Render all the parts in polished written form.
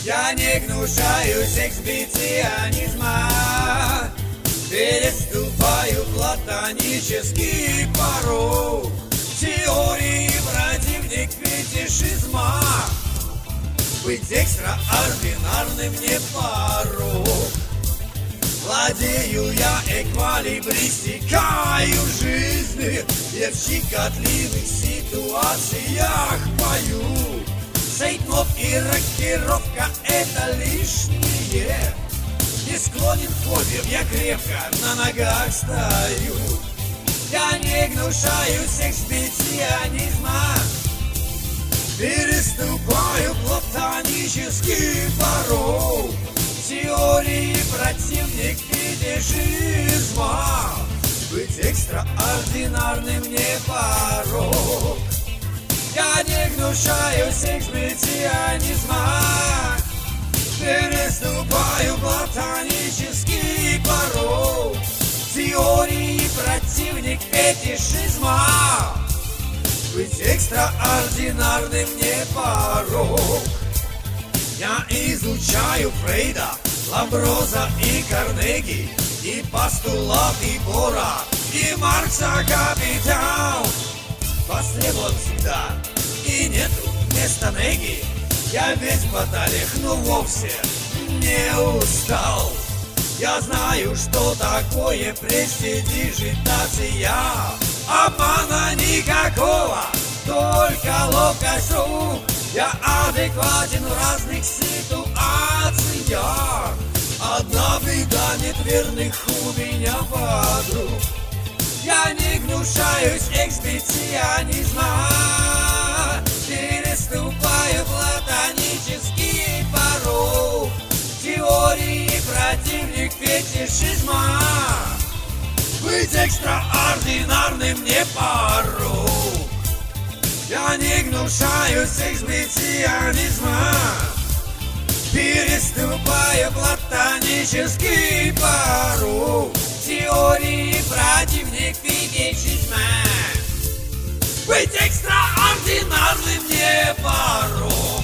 Я не гнушаюсь эксбиционизма, переступаю платонический порог. Теории противник фетишизма, быть экстраординарным не порог. Владею я эквалибристикою жизни, я в щекотливых ситуациях пою. Сейтнот и рокировка — это лишнее. Не склонен к фобиям, я крепко на ногах стою. Я не гнушаюсь эксбиционизма, переступаю платонический порог. Теории противник фетишизма, быть экстраординарным не порог. Я не гнушаюсь эксбиционизма, переступаю платонический порог. Теории противник фетишизма, быть экстраординарным не порог. Я изучаю Фрейда, Ламброза и Карнеги, и постулаты Бора, и Маркса «Капитал». Востребован всегда, и нету вместо неги. Я весь в баталиях, но вовсе не устал. Я знаю, что такое престидижитация. Обмана никакого, только ловкость рук. Я адекватен в разных ситуациях. Одна беда, нет верных у меня подруг. Я не гнушаюсь эксбиционизма, переступаю платонический порог. Теории противник фетишизма, быть экстраординарным не порог. Я не гнушаюсь эксбиционизма, переступаю платонический порог. Теории противник фетишизма, быть экстраординарным не порог.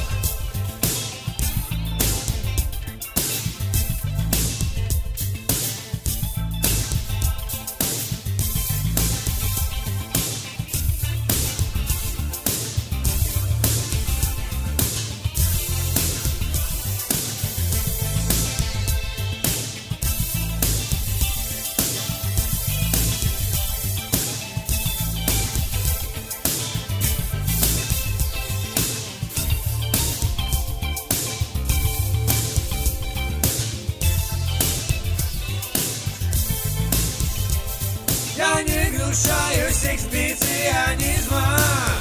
Я не гнушаюсь эксбиционизма,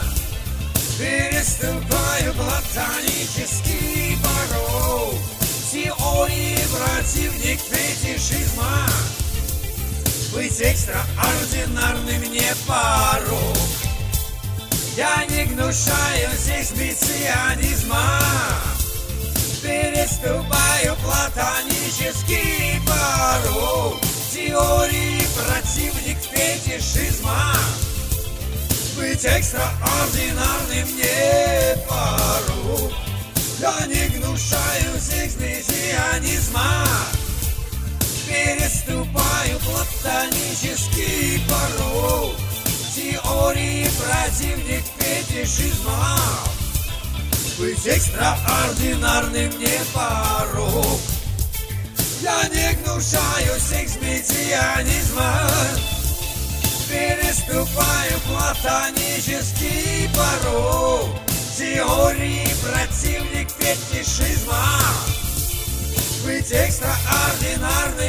переступаю платонический порог. Теории противник фетишизма, быть экстраординарным не порог. Я не гнушаюсь эксбиционизма, переступаю платонический порог. Теории противник фетишизма, быть экстраординарным не порог. Я не гнушаюсь эксбиционизма, переступаю платонический порог. Теории противник фетишизма, быть экстраординарным не порог. Я не гнушаюсь эксбиционизма, переступаю платонический порог. Теории противник фетишизма, быть экстраординарным